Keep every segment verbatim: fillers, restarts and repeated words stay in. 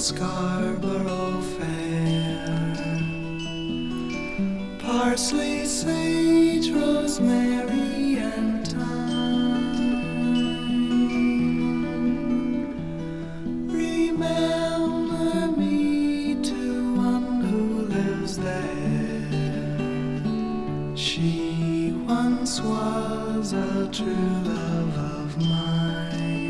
Scarborough Fair. Parsley, sage, rosemary, and thyme. Remember me to one who lives there. She once was a true love of mine.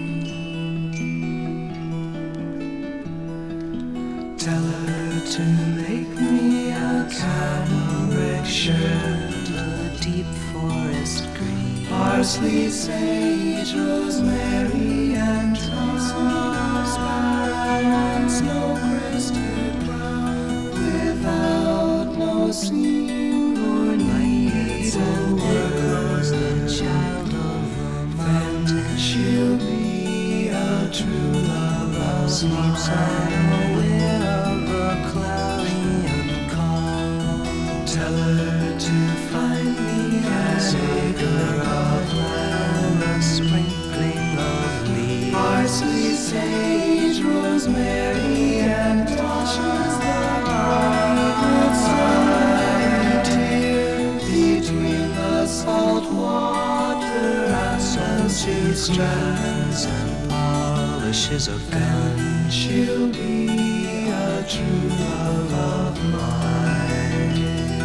Tell her to make me a cambric shirt, a deep forest green, parsley, sage, rosemary, and thyme, and snow-crested brown, without no seam or need of words. The child of the mountain, then she'll be a true love of sleeps mine. unaware of a cloudy and calm. Tell her to find me an acre of land, a sprinkling of leaves, parsley, sage, rosemary, and thyme, with sunlight here between the salt water and she strands and polishes a gun. she'll be a true love of mine.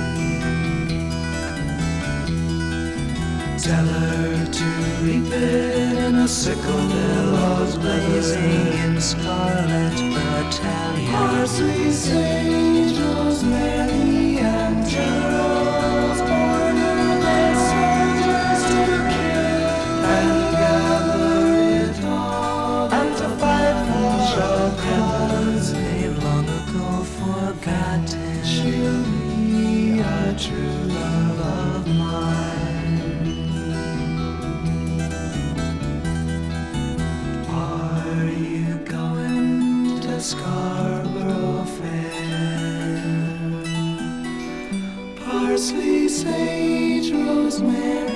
Tell her to reap it in a sickle, billows Blazing in scarlet battalion, parsley, sage, rosemary, and geraniums, order their soldiers to kill and gather it all and to fight for a cause they've long ago forgotten. she'll be a true love of mine. Are you going to Scarborough Fair? Parsley, sage, rosemary,